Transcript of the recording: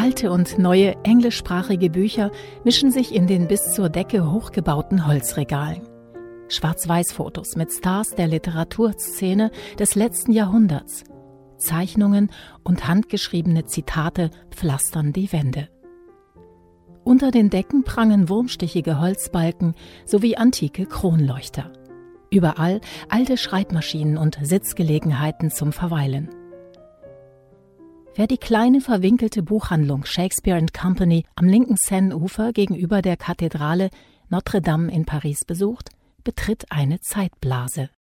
Alte und neue englischsprachige Bücher mischen sich in den bis zur Decke hochgebauten Holzregalen. Schwarz-Weiß-Fotos mit Stars der Literaturszene des letzten Jahrhunderts. Zeichnungen und handgeschriebene Zitate pflastern die Wände. Unter den Decken prangen wurmstichige Holzbalken sowie antike Kronleuchter. Überall alte Schreibmaschinen und Sitzgelegenheiten zum Verweilen. Wer die kleine verwinkelte Buchhandlung Shakespeare & Company am linken Seine-Ufer gegenüber der Kathedrale Notre-Dame in Paris besucht, betritt eine Zeitblase.